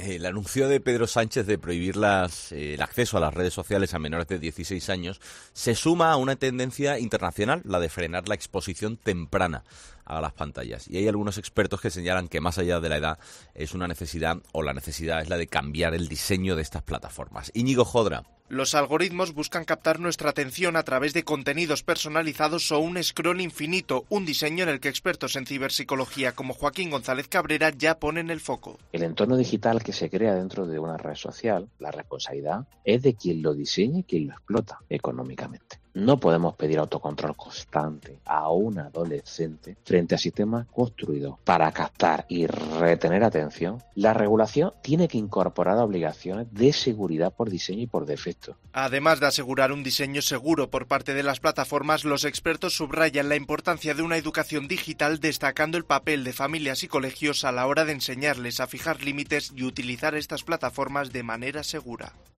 El anuncio de Pedro Sánchez de prohibir el acceso a las redes sociales a menores de 16 años se suma a una tendencia internacional, la de frenar la exposición temprana a las pantallas. Y hay algunos expertos que señalan que más allá de la edad es una necesidad, o la necesidad es la de cambiar el diseño de estas plataformas. Íñigo Jodra. Los algoritmos buscan captar nuestra atención a través de contenidos personalizados o un scroll infinito, un diseño en el que expertos en ciberpsicología como Joaquín González Cabrera ya ponen el foco. El entorno digital que se crea dentro de una red social, la responsabilidad es de quien lo diseña y quien lo explota económicamente. No podemos pedir autocontrol constante a un adolescente frente a sistemas construidos para captar y retener atención. La regulación tiene que incorporar obligaciones de seguridad por diseño y por defecto. Además de asegurar un diseño seguro por parte de las plataformas, los expertos subrayan la importancia de una educación digital, destacando el papel de familias y colegios a la hora de enseñarles a fijar límites y utilizar estas plataformas de manera segura.